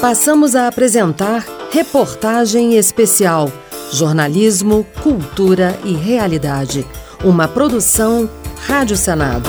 Passamos a apresentar Reportagem Especial, Jornalismo, Cultura e Realidade. Uma produção Rádio Senado.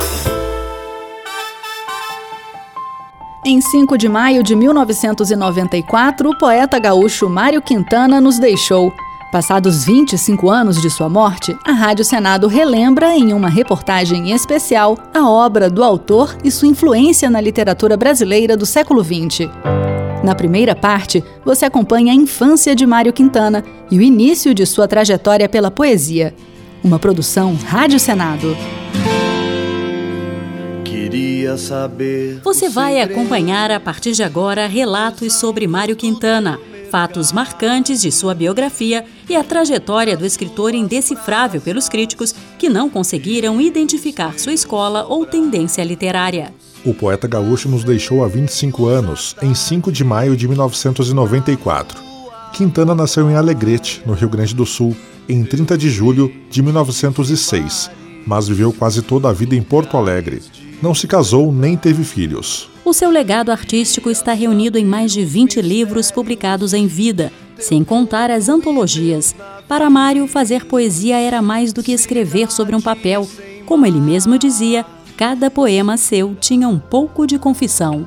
Em 5 de maio de 1994, o poeta gaúcho Mário Quintana nos deixou. Passados 25 anos de sua morte, a Rádio Senado relembra em uma reportagem especial a obra do autor e sua influência na literatura brasileira do século XX. Na primeira parte, você acompanha a infância de Mário Quintana e o início de sua trajetória pela poesia. Uma produção Rádio Senado. Você vai acompanhar a partir de agora relatos sobre Mário Quintana, fatos marcantes de sua biografia e a trajetória do escritor indecifrável pelos críticos que não conseguiram identificar sua escola ou tendência literária. O poeta gaúcho nos deixou há 25 anos, em 5 de maio de 1994. Quintana nasceu em Alegrete, no Rio Grande do Sul, em 30 de julho de 1906, mas viveu quase toda a vida em Porto Alegre. Não se casou nem teve filhos. O seu legado artístico está reunido em mais de 20 livros publicados em vida, sem contar as antologias. Para Mário, fazer poesia era mais do que escrever sobre um papel. Como ele mesmo dizia, cada poema seu tinha um pouco de confissão.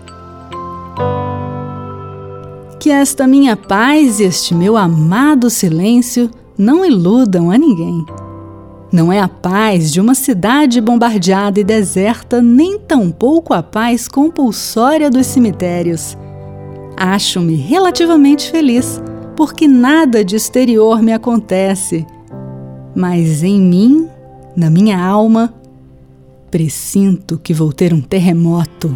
Que esta minha paz e este meu amado silêncio não iludam a ninguém. Não é a paz de uma cidade bombardeada e deserta, nem tampouco a paz compulsória dos cemitérios. Acho-me relativamente feliz, porque nada de exterior me acontece. Mas em mim, na minha alma, presinto que vou ter um terremoto.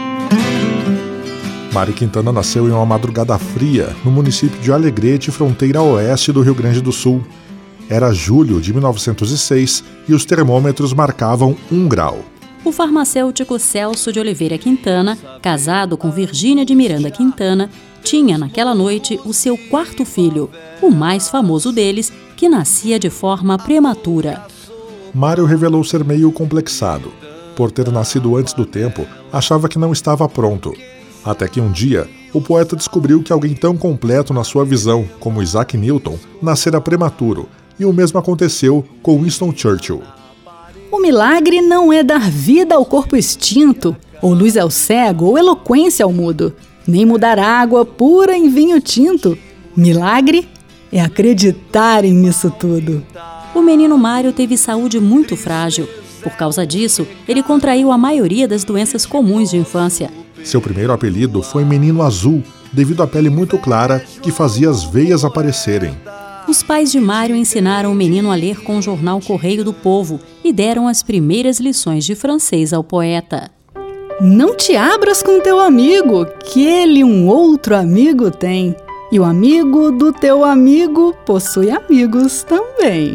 Mário Quintana nasceu em uma madrugada fria, no município de Alegrete, fronteira oeste do Rio Grande do Sul. Era julho de 1906 e os termômetros marcavam 1 grau. O farmacêutico Celso de Oliveira Quintana, casado com Virgínia de Miranda Quintana, tinha naquela noite o seu 4º filho, o mais famoso deles, que nascia de forma prematura. Mário revelou ser meio complexado. Por ter nascido antes do tempo, achava que não estava pronto. Até que um dia, o poeta descobriu que alguém tão completo na sua visão como Isaac Newton nascera prematuro. E o mesmo aconteceu com Winston Churchill. O milagre não é dar vida ao corpo extinto, ou luz ao cego, ou eloquência ao mudo, nem mudar água pura em vinho tinto. Milagre é acreditar nisso tudo. O menino Mário teve saúde muito frágil. Por causa disso, ele contraiu a maioria das doenças comuns de infância. Seu primeiro apelido foi Menino Azul, devido à pele muito clara que fazia as veias aparecerem. Os pais de Mário ensinaram o menino a ler com o jornal Correio do Povo e deram as primeiras lições de francês ao poeta. Não te abras com teu amigo, que ele um outro amigo tem. E o amigo do teu amigo possui amigos também.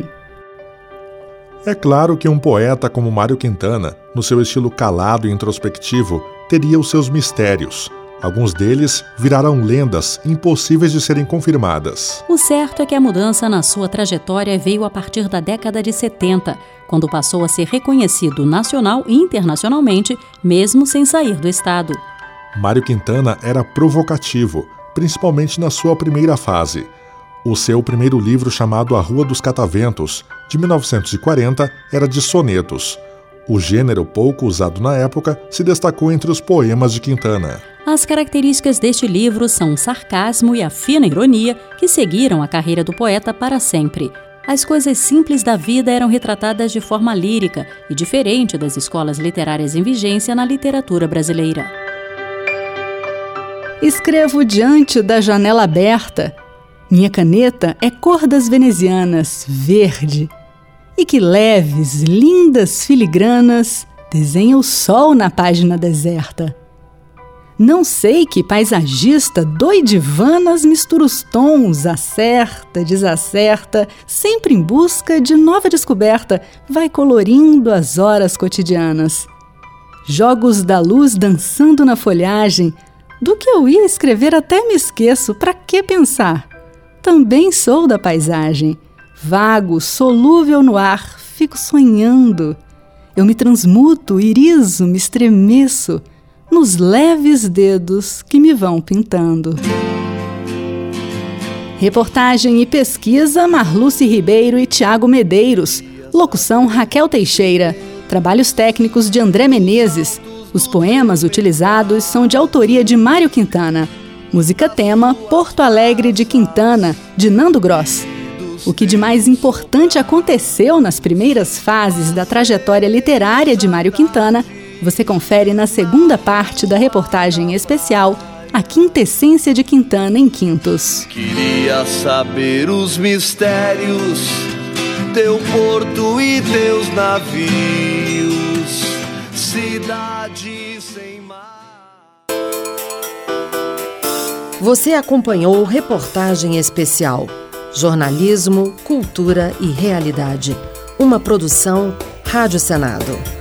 É claro que um poeta como Mário Quintana, no seu estilo calado e introspectivo, teria os seus mistérios. Alguns deles viraram lendas impossíveis de serem confirmadas. O certo é que a mudança na sua trajetória veio a partir da década de 70, quando passou a ser reconhecido nacional e internacionalmente, mesmo sem sair do estado. Mário Quintana era provocativo, principalmente na sua primeira fase. O seu primeiro livro, chamado A Rua dos Cataventos, de 1940, era de sonetos. O gênero, pouco usado na época, se destacou entre os poemas de Quintana. As características deste livro são o sarcasmo e a fina ironia que seguiram a carreira do poeta para sempre. As coisas simples da vida eram retratadas de forma lírica e diferente das escolas literárias em vigência na literatura brasileira. Escrevo diante da janela aberta. Minha caneta é cor das venezianas, verde. E que leves, lindas filigranas desenha o sol na página deserta. Não sei que paisagista doidivanas mistura os tons, acerta, desacerta, sempre em busca de nova descoberta, vai colorindo as horas cotidianas. Jogos da luz dançando na folhagem, do que eu ia escrever até me esqueço, pra que pensar? Também sou da paisagem. Vago, solúvel no ar, fico sonhando. Eu me transmuto, iriso, me estremeço. nos leves dedos que me vão pintando. Reportagem e pesquisa Marluce Ribeiro e Tiago Medeiros. Locução Raquel Teixeira. Trabalhos técnicos de André Menezes. Os poemas utilizados são de autoria de Mário Quintana. Música tema Porto Alegre de Quintana, de Nando Gross. O que de mais importante aconteceu nas primeiras fases da trajetória literária de Mário Quintana, você confere na segunda parte da reportagem especial A Quintessência de Quintana em Quintos. Queria saber os mistérios, teu porto e teus navios, cidade sem mar. Você acompanhou reportagem especial Jornalismo, Cultura e Realidade. Uma produção Rádio Senado.